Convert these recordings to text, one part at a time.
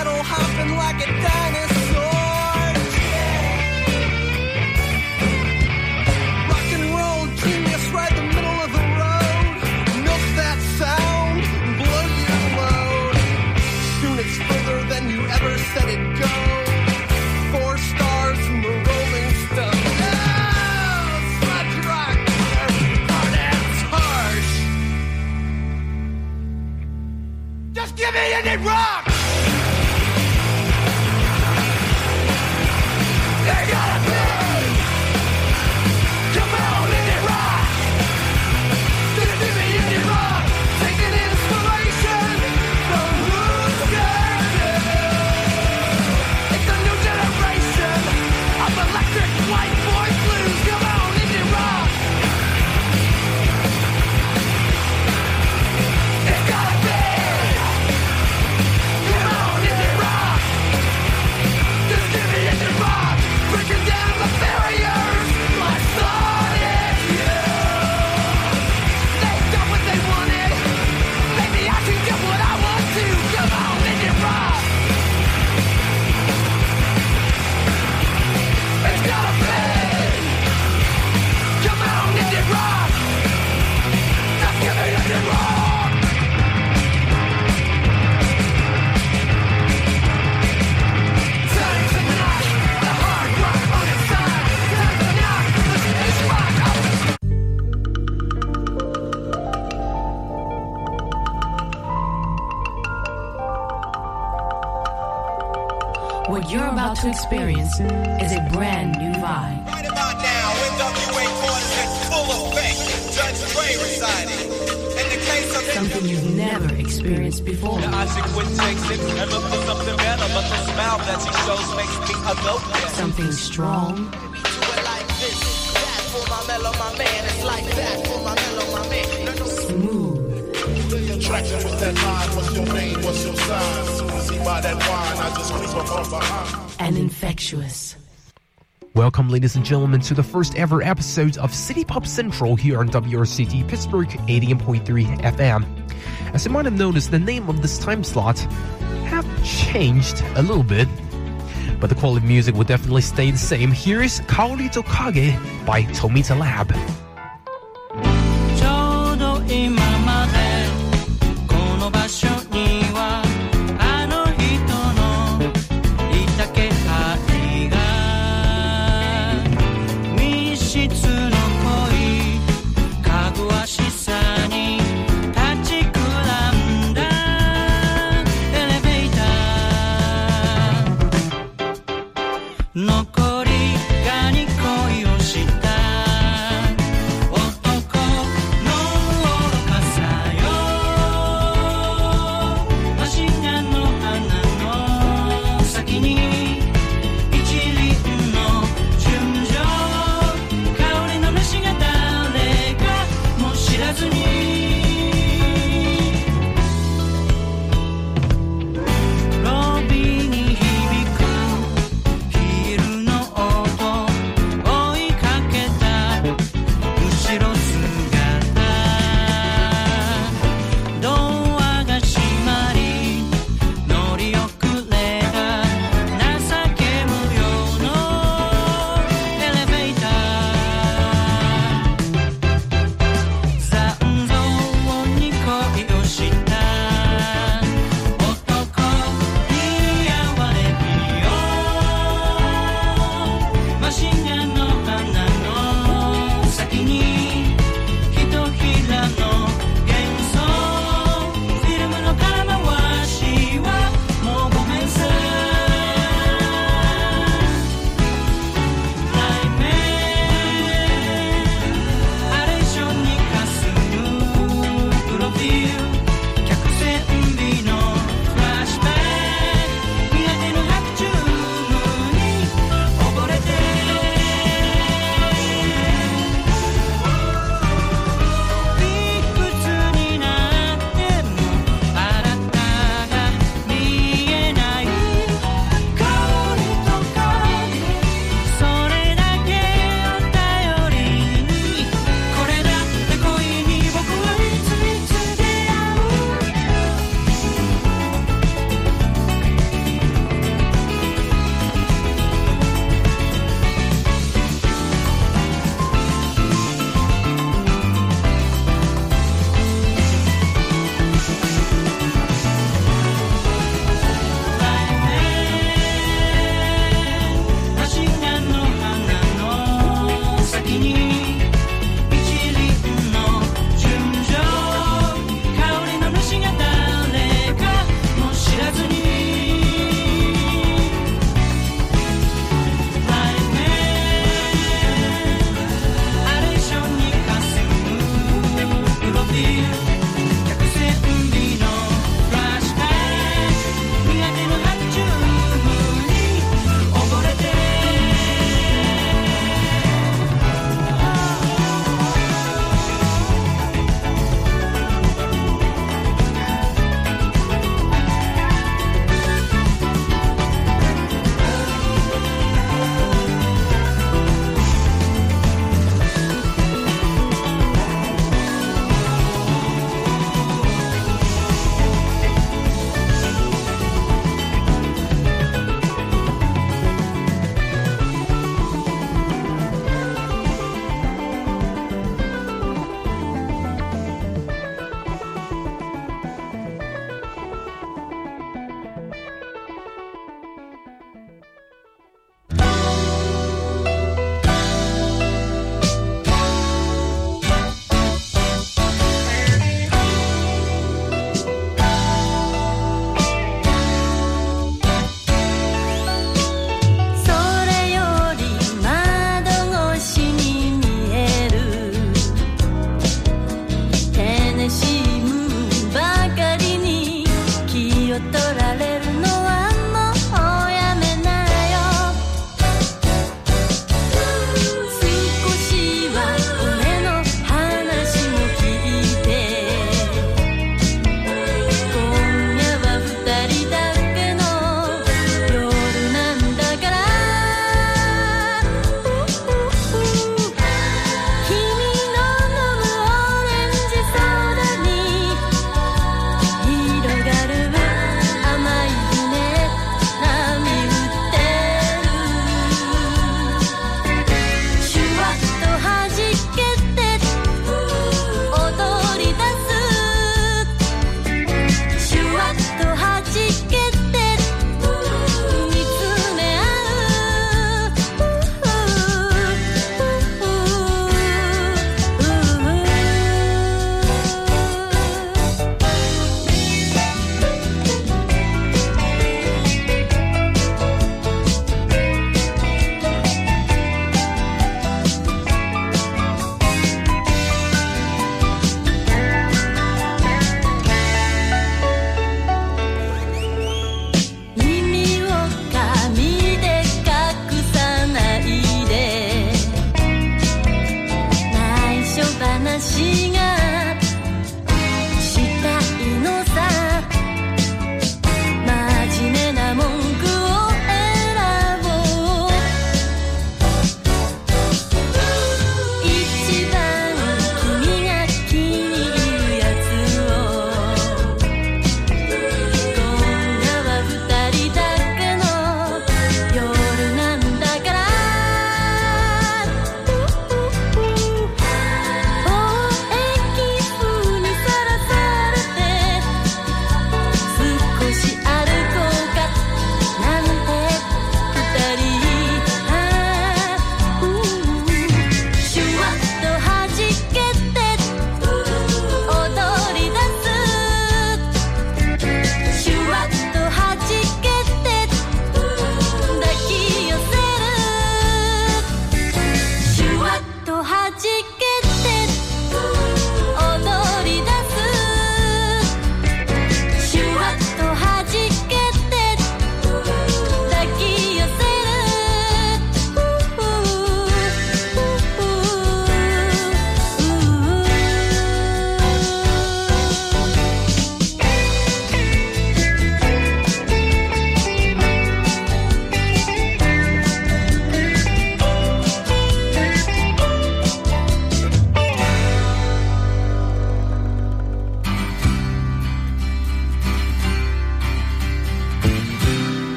pedal hopping like a dinosaur. Rock and roll genius right the middle of the road. Milk that sound, blow your load. Soon it's further than you ever said it'd go. 4 stars from the Rolling Stones. Oh, sludge rock, hard and harsh. Just give me indie rock. They gotta be. Come on, indie rock. Just give me indie rock. Taking inspiration from who's scared. It's a new generation of electric white boy blues. Come on, indie rock. It's gotta be. Come on, indie rock. Just give me indie rock. Breaking down the barriers. My thought is you. They got what they wanted. Maybe I can get what I want to. Come on, indie rock. It's gotta be. Come on, indie rock. Just give me indie rock. Time to knock the hard rock on its side. Time to knock this rock out. What you're about to experience is a brand new vibe. Right about now, NWA quarters in full effect. Judge Dre residing. In the case of Something you've never experienced before. Isaac Wood takes it and look for something better, but the smile that she shows makes me a go-getter. Something strong Do it like this. That for my mellow, my man. It's like that for my mellow, my man. smooth. The attraction with that line, what's your name, what's your sign? Soon as he buy that wine, I just creep up from behind. And infectious. Welcome, ladies and gentlemen, to the first ever episode of City Pop Central here on WRCT Pittsburgh 88.3 FM. As you might have noticed, the name of this time slot have changed a little bit, but the quality of music will definitely stay the same. Here is Kaori to Kage by Tomita Lab. ちょうど今までこの場所にはあの人のいた気配が密室の恋かぐわしさに立ちくらんだエレベーター残りがに恋をした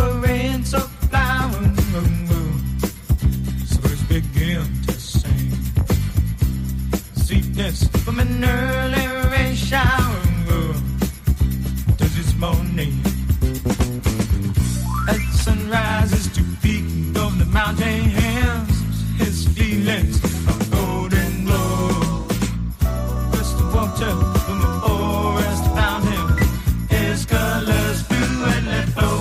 a rain so flower. So birds begin to sing. Sweetness from an early rain shower. Does its morning as the sun rises to peak of the mountain hills, his feelings of golden glow. Just the water from the forest found him, his colors blue and let flow.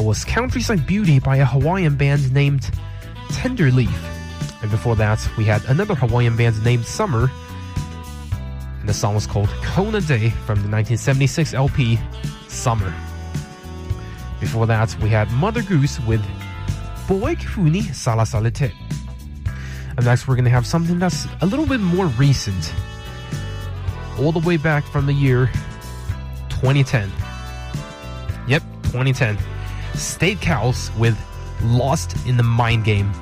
was Countryside Beauty by a Hawaiian band named Tenderleaf. And before that, we had another Hawaiian band named Summer. And the song was called Kona Day from the 1976 LP, Summer. Before that, we had Mother Goose with Boek Funi Sala Salite. And next, we're going to have something that's a little bit more recent. All the way back from the year 2010. Yep, 2010. State Cows with Lost in the Mind Game.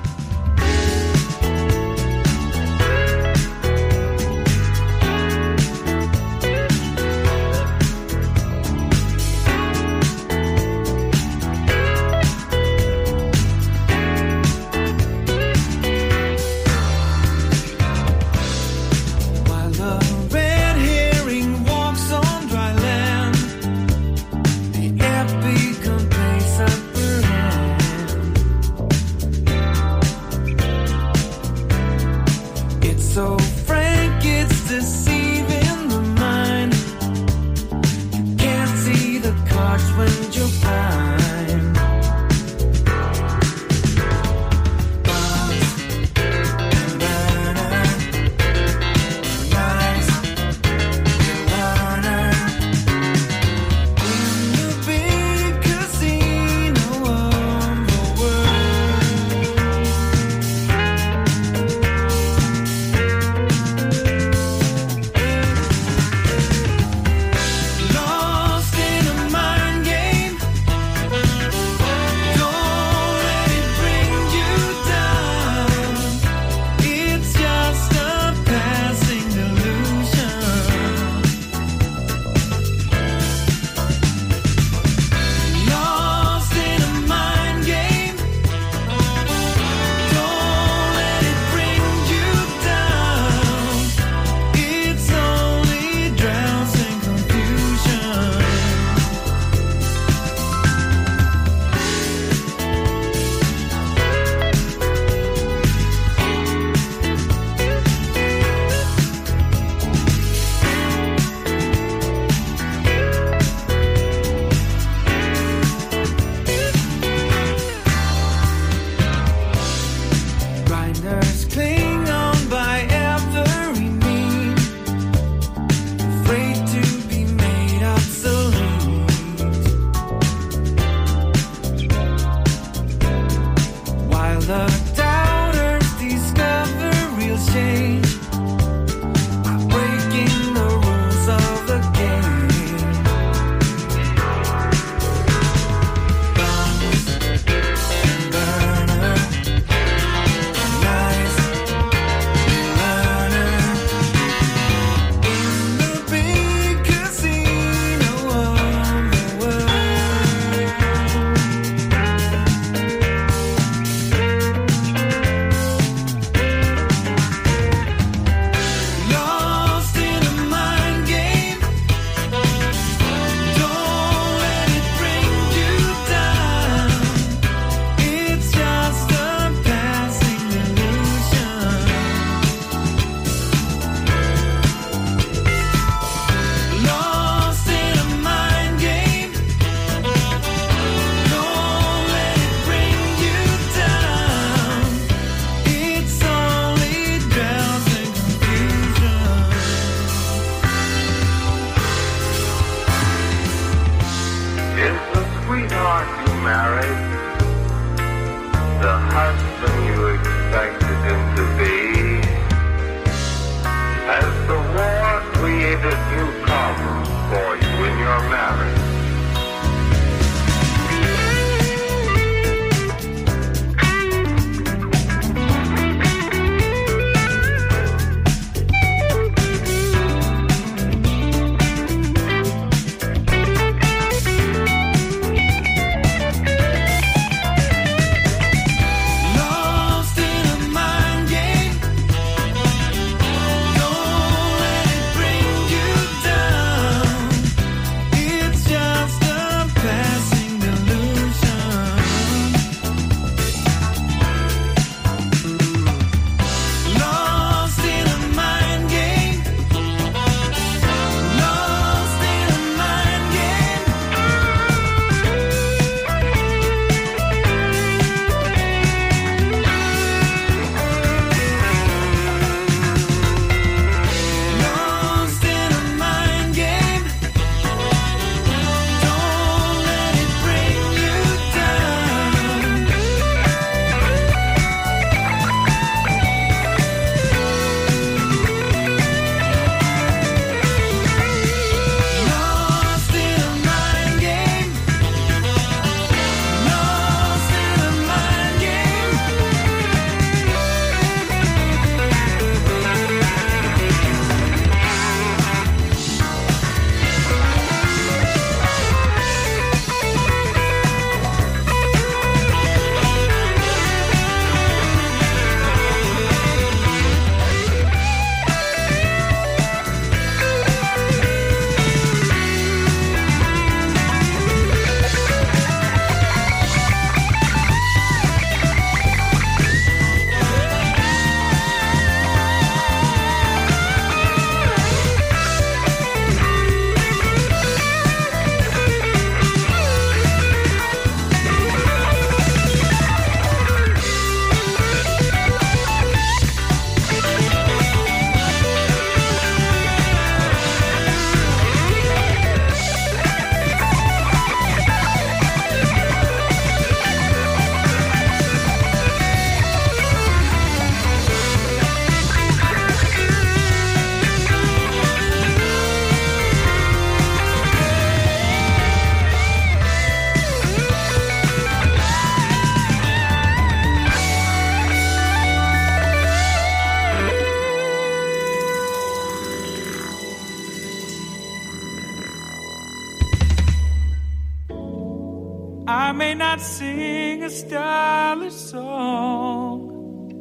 not sing a stylish song,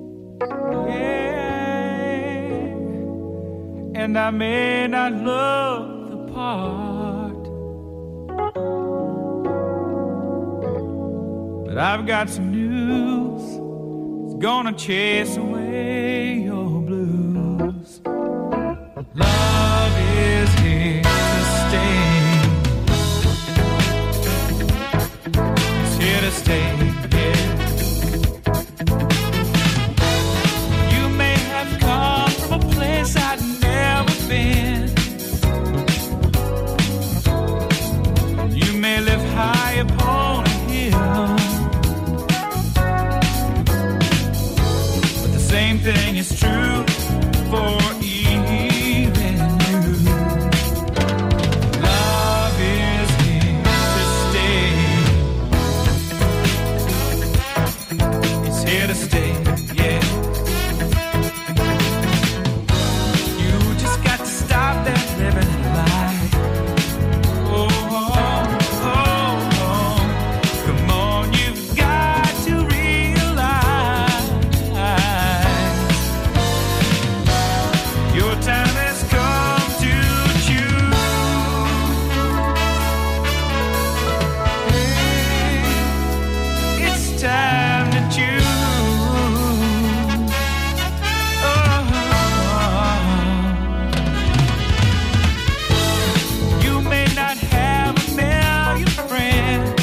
yeah, and I may not look the part, but I've got some news. It's gonna chase away your blues. Love is here to stay. It's here to stay, yeah. You may have come from a place I'd never been. You may live high upon a hill, but the same thing is true for even you. Love is here to stay. It's here to stay, yeah. You just got to stop that living lie. Oh, oh, oh, oh. Come on, you've got to realize your time has come to choose. It's time to choose. You may not have a million friends.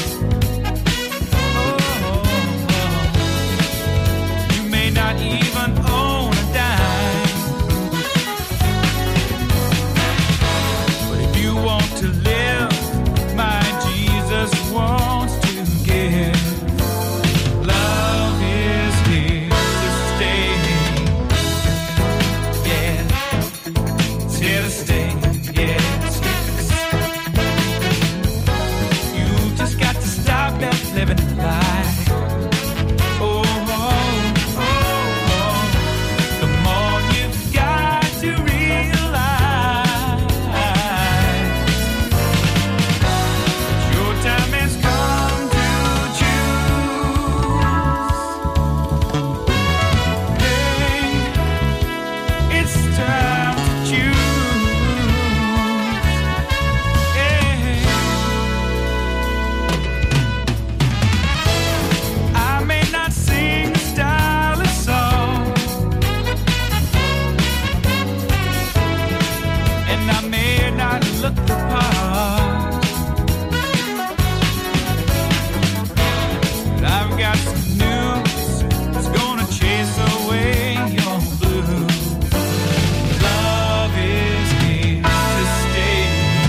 You may not even own a dime. But if you want to live, my Jesus wants to give. Love is here to stay. Yeah, it's here to stay. Yeah, it's here to stay. You just got to stop that living lie. Oh, oh, oh, oh. Come on, you've got to realize your time has come to choose. Hey, it's time to choose. Hey. I may not sing a stylish song, and I may not look the part, but I've got some news that's gonna chase away your blues. Love is here to stay.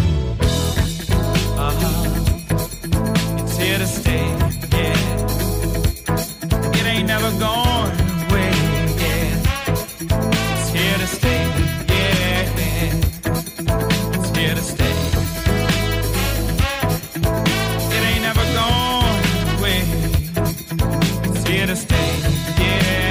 It's here to stay, yeah. It ain't never going away, yeah. It's here to stay, yeah. It's here to stay. It ain't never going away. It's here to stay, yeah.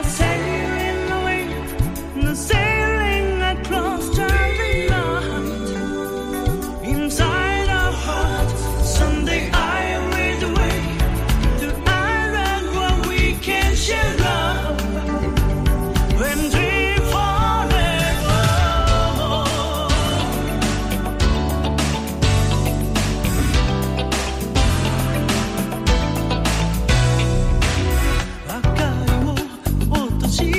sailing away, sailing across the night. Inside our hearts, someday I will away to island where we can share love and dream forever. Akai wo otoshi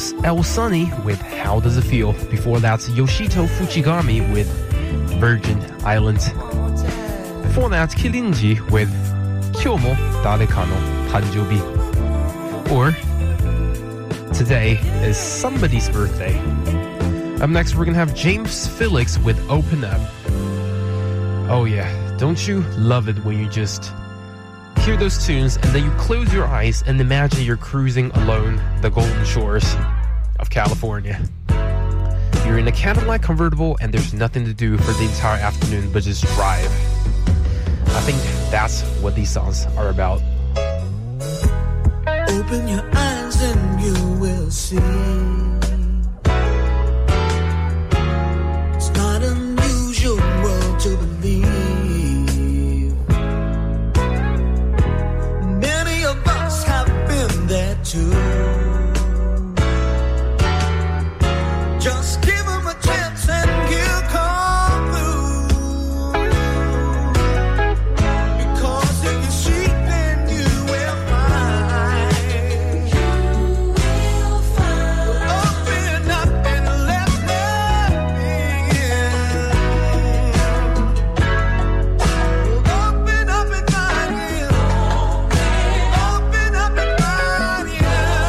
was El Sunny with How Does It Feel? Before that, Yoshito Fujigami with Virgin Islands. Before that, Kilinji with Kyomo Dareka no Tanjoubi. Or, today is somebody's birthday. Up next, we're gonna have James Felix with Open Up. Oh yeah, don't you love it when you just hear those tunes and then you close your eyes and imagine you're cruising along the golden shores of California. You're in a Cadillac convertible and there's nothing to do for the entire afternoon but just drive. I think that's what these songs are about. Open your eyes and you will see. It's not unusual to believe. Many of us have been there too. Just give them a chance and he'll come through. Because if you seek, then you will find. Open up and let them in. Open up and find him. Open up and find him.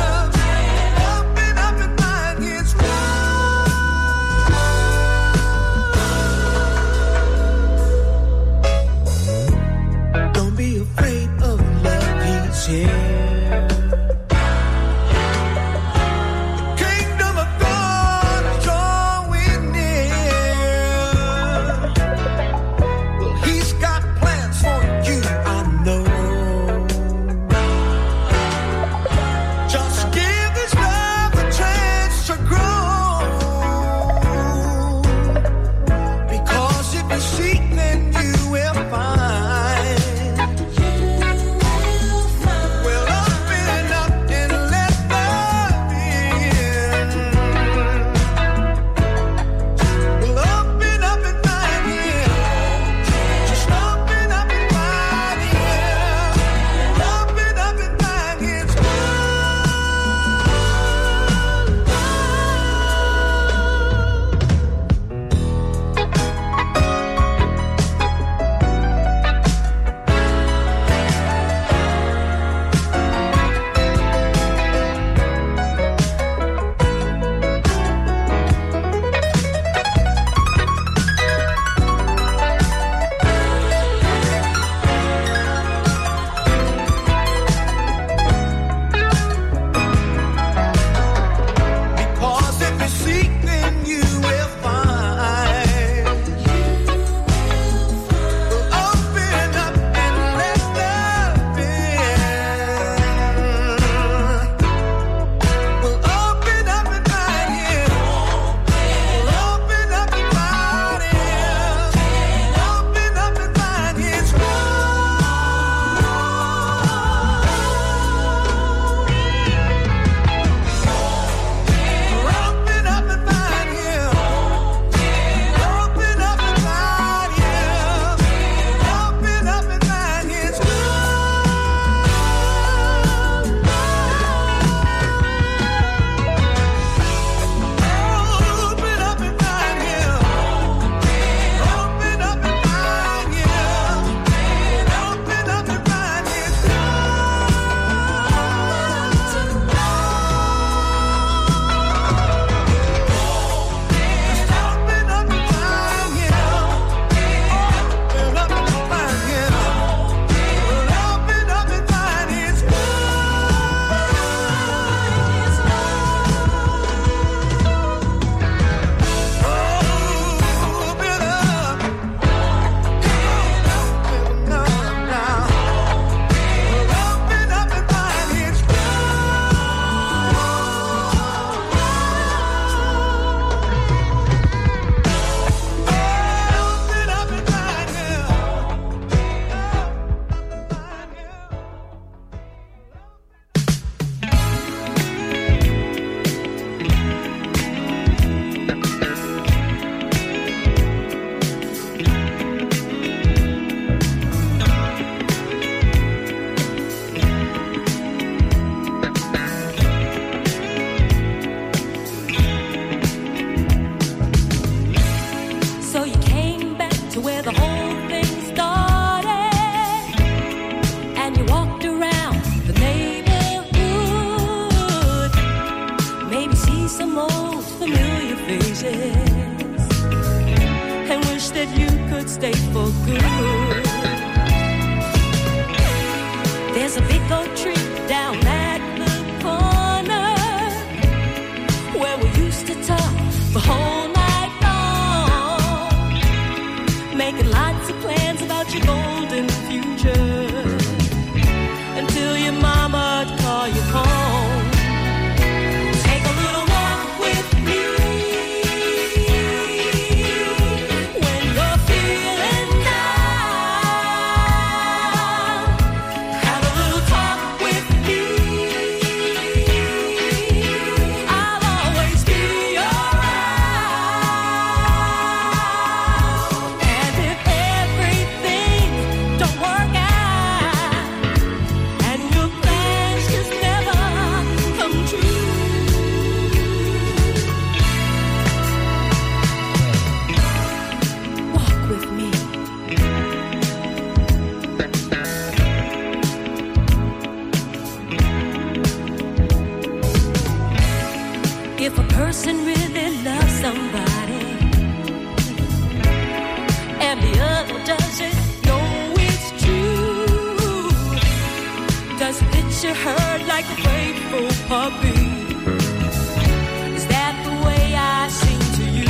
kiss your hurt like a faithful puppy. Is that the way I sing to you?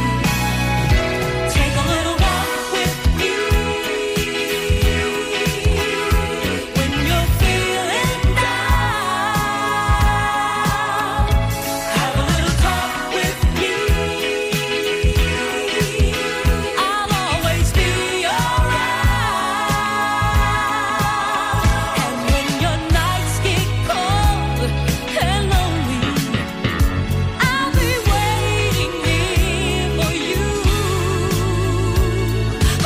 Take a little walk with me when you're feeling down. Have a little talk with me. I'll always be around. And when your nights get cold and lonely, I'll be waiting here for you. Oh.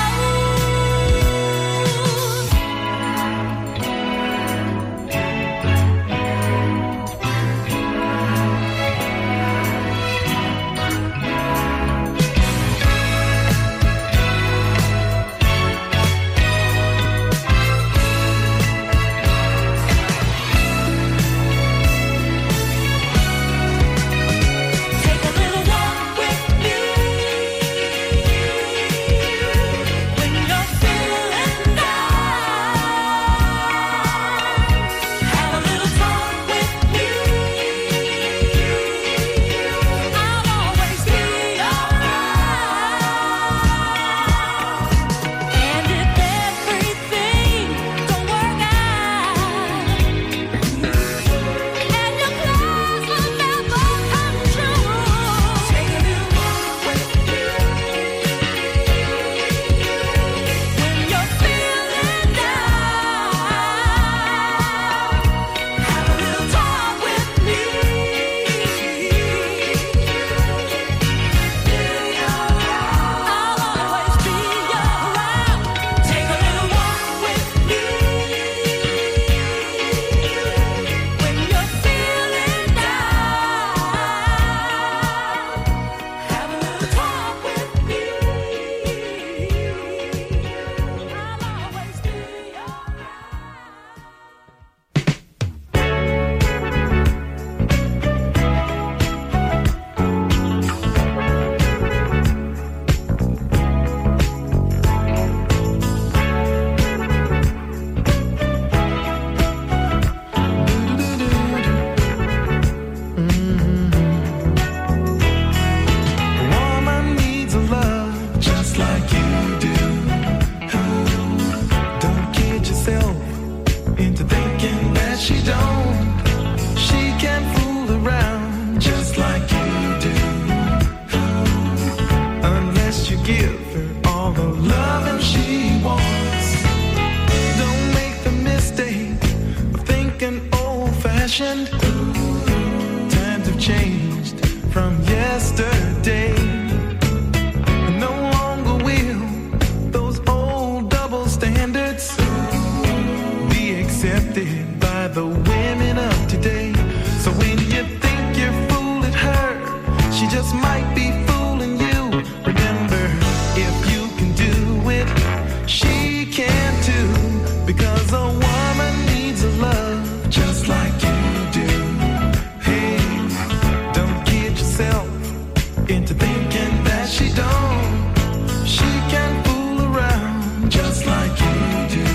Take a little walk with me when you're feeling down. Have a little talk with me. I'll always be around. And if everything don't work out, and your plans will never come true, take a little walk with me when you're feeling down. Have a little talk with me. I'll always be around. Take a little walk with me when you're feeling down. Have a little talk with me. I'll always be around. Woman needs a love just like you do. Don't kid yourself into thinking that she don't. She can fool around just like you do. Unless you give her all the loving she wants. Don't make the mistake of thinking old-fashioned. Times have changed from yesterday. No longer will those old double standards be accepted by the women of today. So when you think you're fooling her, she just might be fooling you. Remember, if you can do it, she can too. Because a woman needs a love just like you do. Hey, don't kid yourself into thinking that she don't. She can fool around just like you do.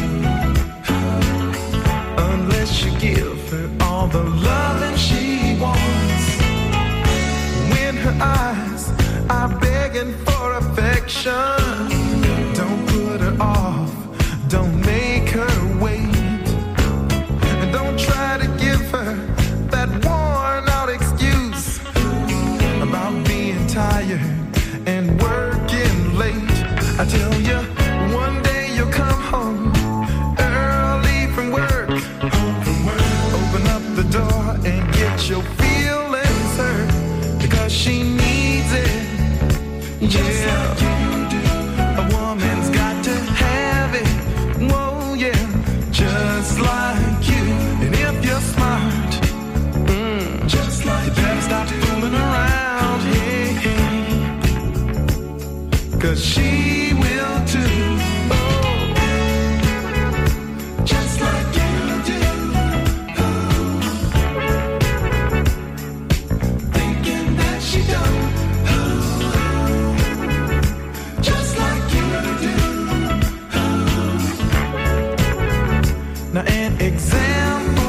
Unless you give her all the loving she wants. When her eyes are begging for affection, don't put her off, don't make her wait. And don't try to give her that worn out excuse about being tired and working late. I tell you, one day you'll come home early from work. Open up the door and get your feelings hurt because she needs it. Yeah, a woman's got to have it. Whoa, yeah, just like you. And if you're smart, just like you better stop fooling around. Hey, hey. 'Cause she will too. Oh, just like you do. Thinking that she don't. Just like you do. Now an example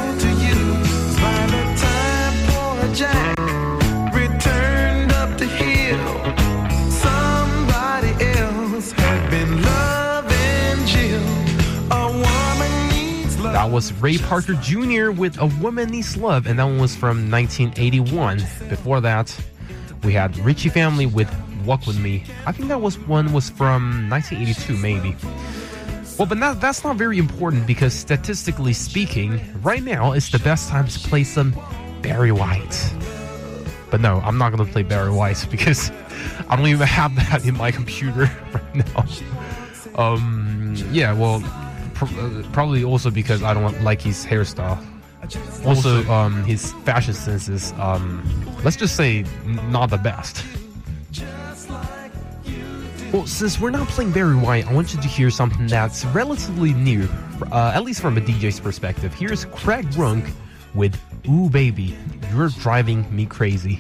That was Ray Parker Jr. with A Woman Needs Love, and that one was from 1981. Before that, we had Richie Family with Walk With Me. I think that was from 1982, maybe. Well, but that's not very important because statistically speaking, right now is the best time to play some Barry White. But no, I'm not going to play Barry White because I don't even have that in my computer right now. Yeah, well, probably also because I don't like his hairstyle. Also, his fashion sense is, let's just say, not the best. Well, since we're not playing Barry White, I want you to hear something that's relatively new, at least from a DJ's perspective. Here's Craig Runk with Ooh Baby, You're Driving Me Crazy.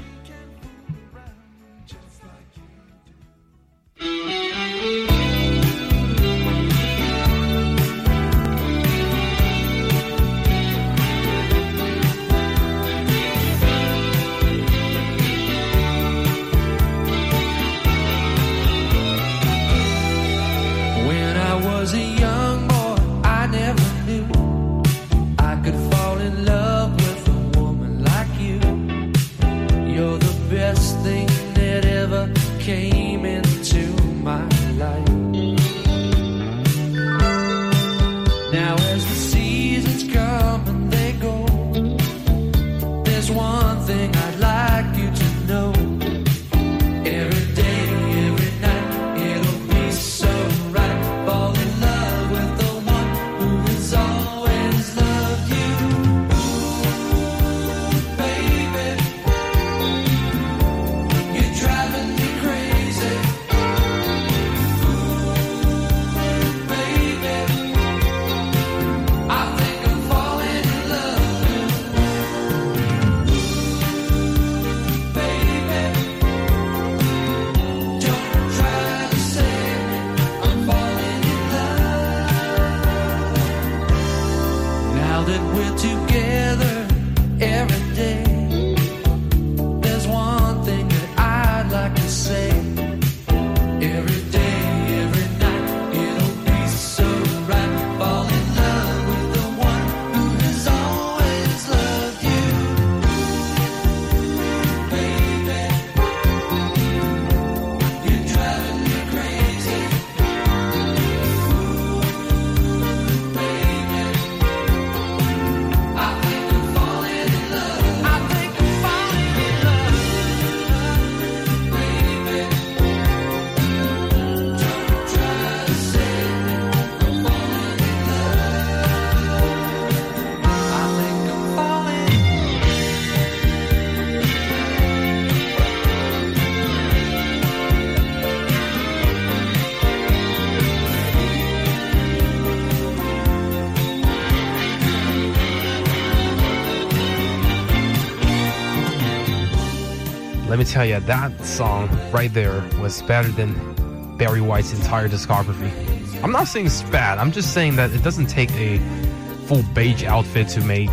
Let me tell you, that song right there was better than Barry White's entire discography. I'm not saying it's bad. I'm just saying that it doesn't take a full beige outfit to make,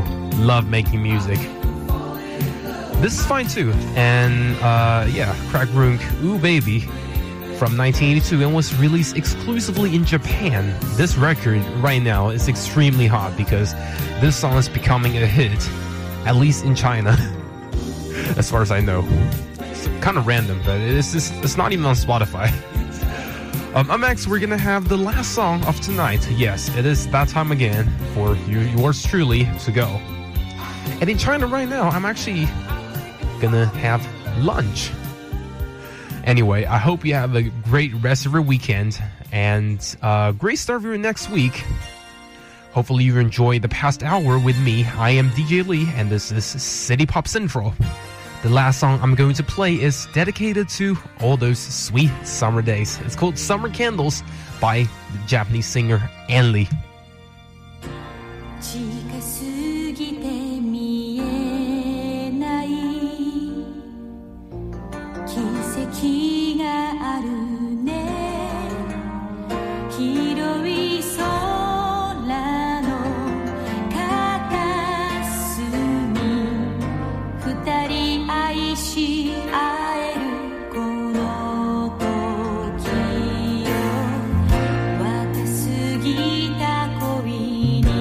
love making music. This is fine too. And yeah, Craig Runk, Ooh Baby from 1982 and was released exclusively in Japan. This record right now is extremely hot because this song is becoming a hit, at least in China. As far as I know. It's kind of random, but it's not even on Spotify. Up next, we're gonna have the last song of tonight. Yes, it is that time again for yours truly to go. And in China right now, I'm actually gonna have lunch. Anyway, I hope you have a great rest of your weekend and great start of your next week. Hopefully you enjoyed the past hour with me. I am DJ Lee, and this is City Pop Central. The last song I'm going to play is dedicated to all those sweet summer days. It's called Summer Candles by the Japanese singer Ann Lee. Watasugi ta koi ni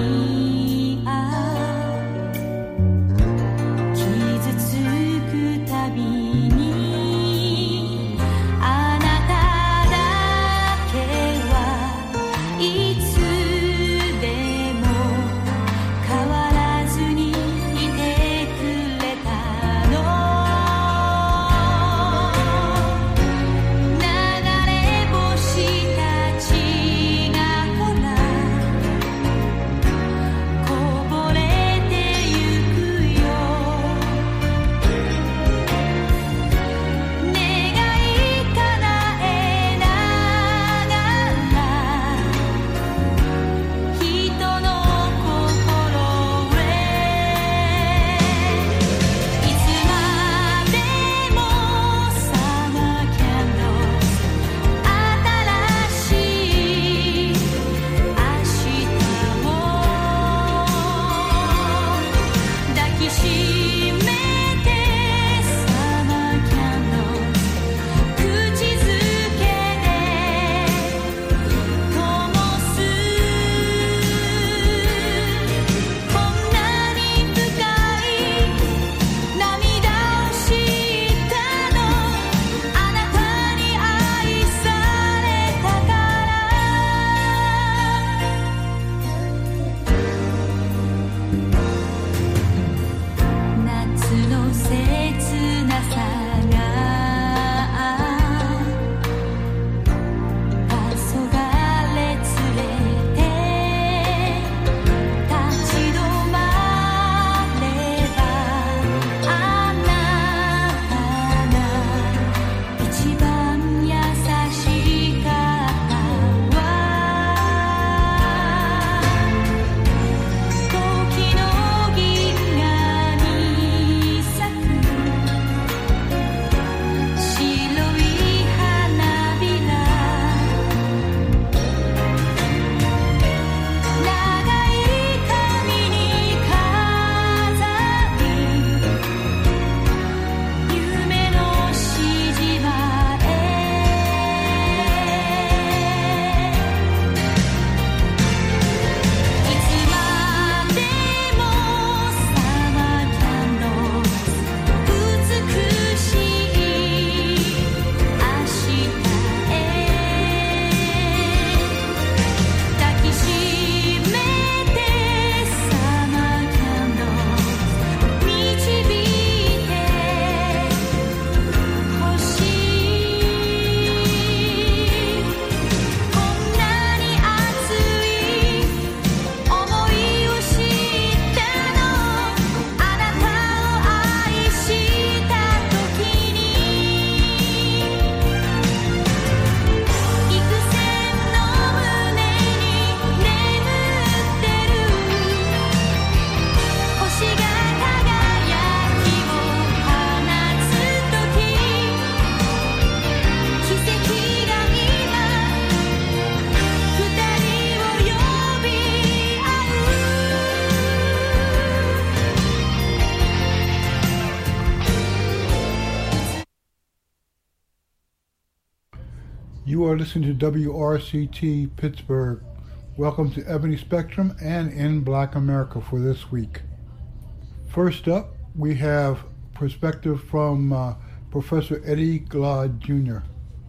You are listening to WRCT Pittsburgh. Welcome to Ebony Spectrum and In Black America for this week. First up, we have perspective from Professor Eddie Glaude Jr.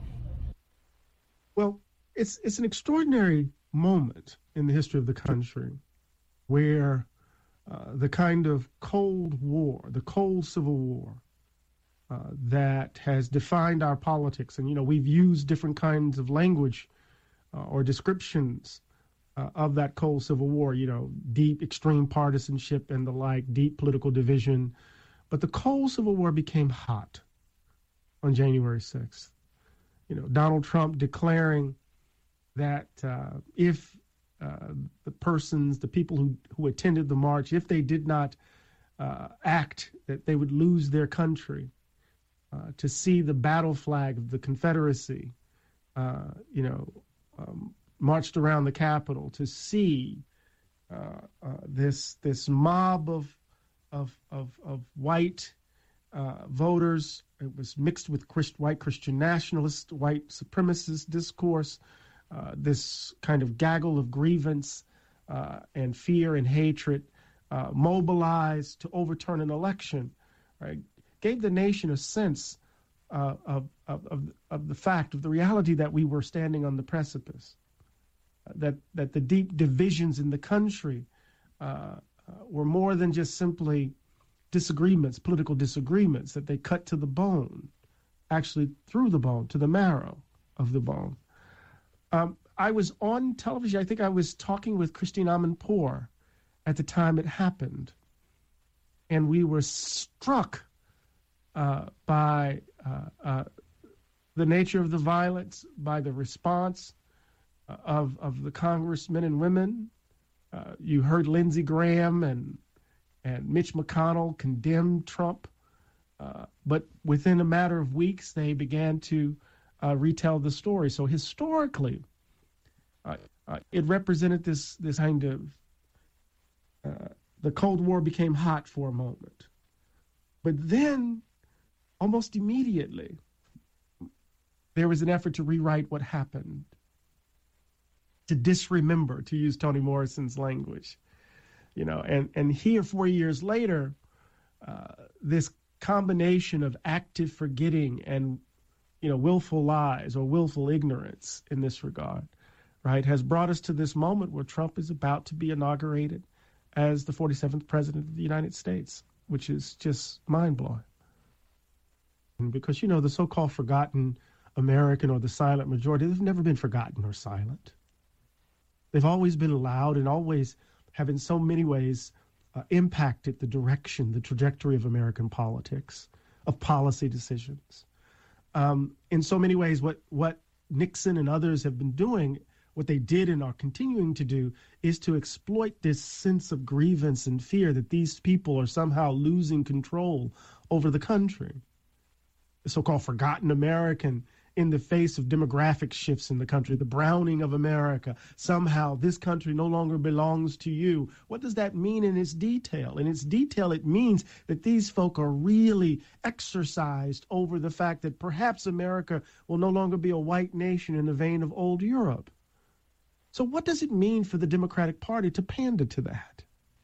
Well, it's an extraordinary moment in the history of the country where the kind of Cold War, the Cold Civil War, that has defined our politics. And, we've used different kinds of language or descriptions of that Cold Civil War, deep extreme partisanship and the like, deep political division. But the Cold Civil War became hot on January 6th. Donald Trump declaring that if the people who attended the march, if they did not act, that they would lose their country. To see the battle flag of the Confederacy, marched around the Capitol, to see this mob of white voters. It was mixed with white Christian nationalist, white supremacist discourse, this kind of gaggle of grievance and fear and hatred, mobilized to overturn an election, right? Gave the nation a sense of the fact, of the reality that we were standing on the precipice, that the deep divisions in the country were more than just simply disagreements, political disagreements, that they cut to the bone, actually through the bone, to the marrow of the bone. I was on television, I think I was talking with Christine Amanpour at the time it happened, and we were struck by the nature of the violence, by the response of the congressmen and women. You heard Lindsey Graham and Mitch McConnell condemn Trump, but within a matter of weeks, they began to retell the story. So historically, it represented this kind of, the Cold War became hot for a moment. But then, almost immediately, there was an effort to rewrite what happened, to disremember, to use Toni Morrison's language, and here 4 years later, this combination of active forgetting and, willful lies or willful ignorance in this regard, right, has brought us to this moment where Trump is about to be inaugurated as the 47th president of the United States, which is just mind-blowing. Because, the so-called forgotten American or the silent majority, they've never been forgotten or silent. They've always been loud and always have in so many ways impacted the direction, the trajectory of American politics, of policy decisions. In so many ways, what Nixon and others have been doing, what they did and are continuing to do, is to exploit this sense of grievance and fear that these people are somehow losing control over the country. The so-called forgotten American in the face of demographic shifts in the country, the browning of America. Somehow this country no longer belongs to you. What does that mean in its detail? In its detail, it means that these folk are really exercised over the fact that perhaps America will no longer be a white nation in the vein of old Europe. So what does it mean for the Democratic Party to pander to that?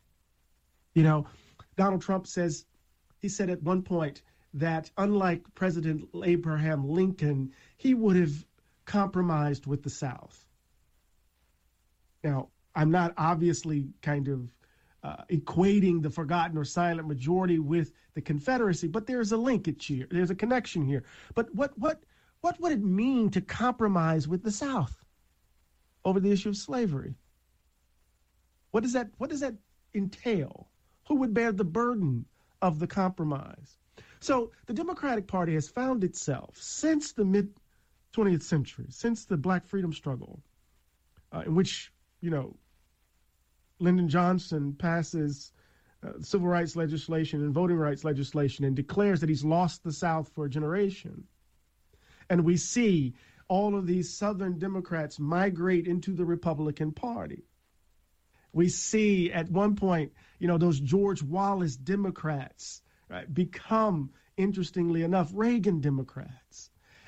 Donald Trump said at one point that unlike President Abraham Lincoln, he would have compromised with the South. Now, I'm not obviously kind of equating the forgotten or silent majority with the Confederacy, but there's a linkage here. There's a connection here. But what would it mean to compromise with the South over the issue of slavery? What does that entail? Who would bear the burden of the compromise? So the Democratic Party has found itself since the mid-20th century, since the Black freedom struggle, in which, Lyndon Johnson passes civil rights legislation and voting rights legislation and declares that he's lost the South for a generation. And we see all of these Southern Democrats migrate into the Republican Party. We see at one point, those George Wallace Democrats, right, become, interestingly enough, Reagan Democrats.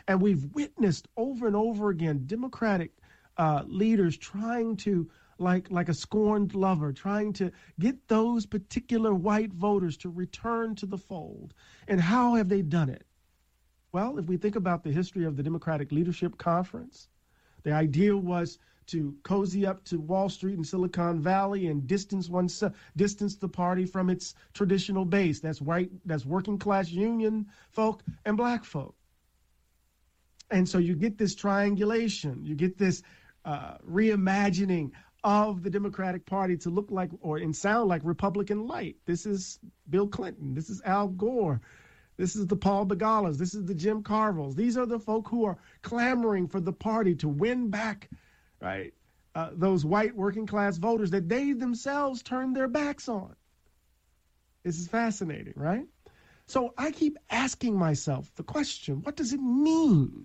And we've witnessed over and over again Democratic leaders trying to, like a scorned lover, trying to get those particular white voters to return to the fold. And how have they done it? Well, if we think about the history of the Democratic Leadership Conference, the idea was to cozy up to Wall Street and Silicon Valley and distance the party from its traditional base. That's working class union folk and black folk. And so you get this triangulation, you get this reimagining of the Democratic Party to look like and sound like Republican light. This is Bill Clinton. This is Al Gore. This is the Paul Begalas. This is the Jim Carvilles. These are the folk who are clamoring for the party to win back, right, those white working class voters that they themselves turned their backs on. This is fascinating, right? So I keep asking myself the question, what does it mean?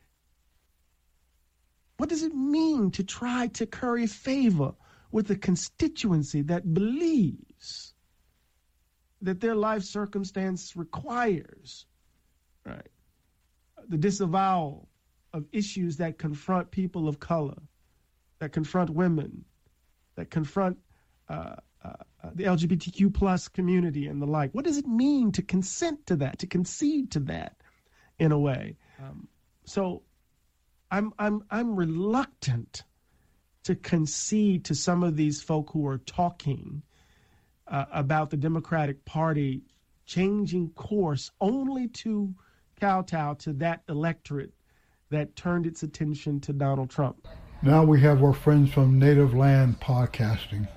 What does it mean to try to curry favor with a constituency that believes that their life circumstance requires, right, the disavowal of issues that confront people of color, that confront women, that confront the LGBTQ plus community and the like? What does it mean to consent to that, to concede to that in a way? So I'm reluctant to concede to some of these folk who are talking about the Democratic Party changing course only to kowtow to that electorate that turned its attention to Donald Trump. Now we have our friends from Native Land Podcasting.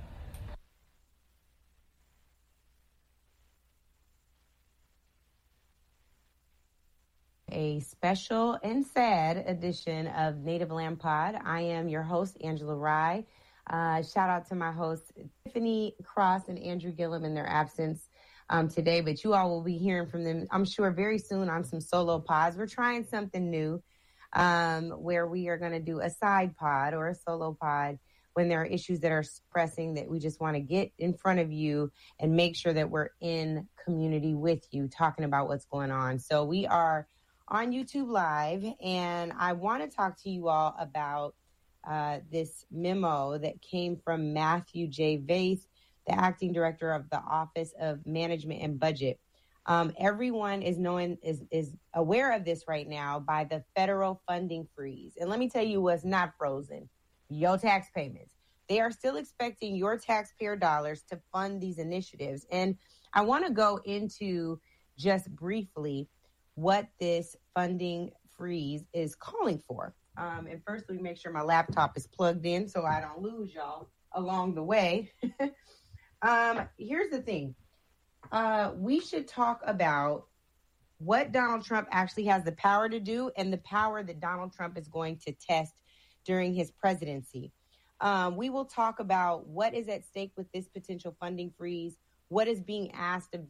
A special and sad edition of Native Land Pod. I am your host, Angela Rye. Shout out to my hosts, Tiffany Cross and Andrew Gillum in their absence today, but you all will be hearing from them, I'm sure, very soon on some solo pods. We're trying something new where we are going to do a side pod or a solo pod when there are issues that are pressing that we just want to get in front of you and make sure that we're in community with you, talking about what's going on. So we are on YouTube Live, and I want to talk to you all about this memo that came from Matthew J. Vaith, the acting director of the Office of Management and Budget. Everyone is aware of this right now by the federal funding freeze. And let me tell you what's not frozen: your tax payments. They are still expecting your taxpayer dollars to fund these initiatives. And I want to go into just briefly what this funding freeze is calling for. And first, let me make sure my laptop is plugged in so I don't lose y'all along the way. Here's the thing. We should talk about what Donald Trump actually has the power to do and the power that Donald Trump is going to test during his presidency. We will talk about what is at stake with this potential funding freeze, what is being asked of